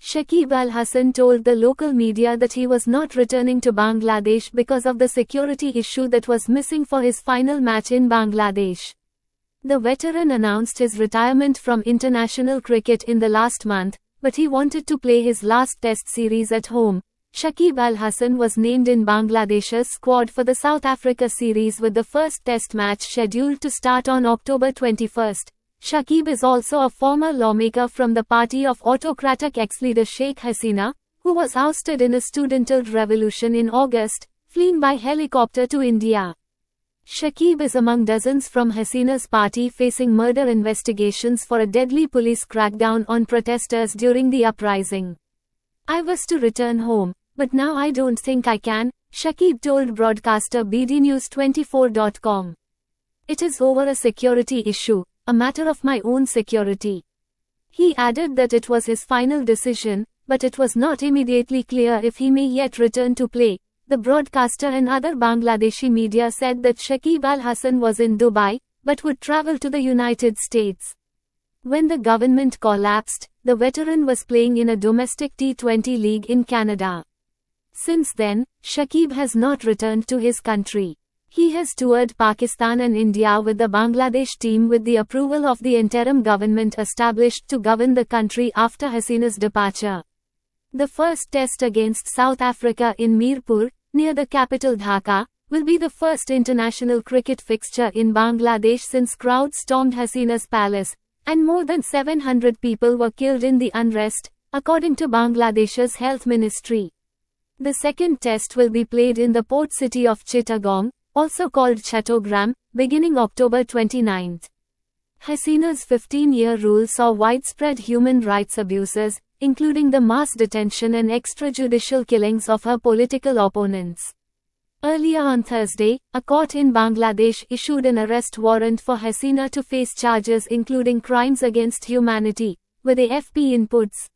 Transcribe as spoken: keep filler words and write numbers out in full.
Shakib Al Hasan told the local media that he was not returning to Bangladesh because of the security issue that was missing for his final match in Bangladesh. The veteran announced his retirement from international cricket in the last month, but he wanted to play his last test series at home. Shakib Al Hasan was named in Bangladesh's squad for the South Africa series with the first test match scheduled to start on October twenty-first. Shakib is also a former lawmaker from the party of autocratic ex-leader Sheikh Hasina, who was ousted in a student-led revolution in August, fleeing by helicopter to India. Shakib is among dozens from Hasina's party facing murder investigations for a deadly police crackdown on protesters during the uprising. "I was to return home, but now I don't think I can," Shakib told broadcaster B D News twenty-four dot com. "It is over a security issue, a matter of my own security." He added that it was his final decision, but it was not immediately clear if he may yet return to play. The broadcaster and other Bangladeshi media said that Shakib Al Hasan was in Dubai, but would travel to the United States. When the government collapsed, the veteran was playing in a domestic T twenty league in Canada. Since then, Shakib has not returned to his country. He has toured Pakistan and India with the Bangladesh team with the approval of the interim government established to govern the country after Hasina's departure. The first test against South Africa in Mirpur, near the capital Dhaka, will be the first international cricket fixture in Bangladesh since crowds stormed Hasina's palace, and more than seven hundred people were killed in the unrest, according to Bangladesh's health ministry. The second test will be played in the port city of Chittagong, also called Chattogram, beginning October twenty-ninth. Hasina's fifteen-year rule saw widespread human rights abuses, including the mass detention and extrajudicial killings of her political opponents. Earlier on Thursday, a court in Bangladesh issued an arrest warrant for Hasina to face charges including crimes against humanity, with A F P inputs.